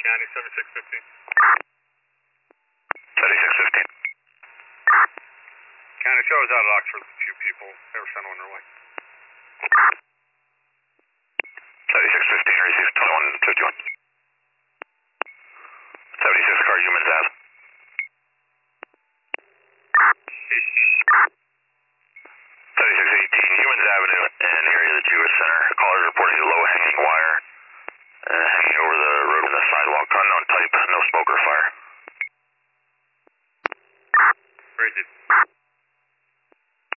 County 7615. 7615. County, show us out at Oxford with a few people. They were sent on their way. 7615, receive 2151. 76 car, Humans Ave. 7618, Humans Avenue and area of the Jewish Center. Callers reporting low hanging wire.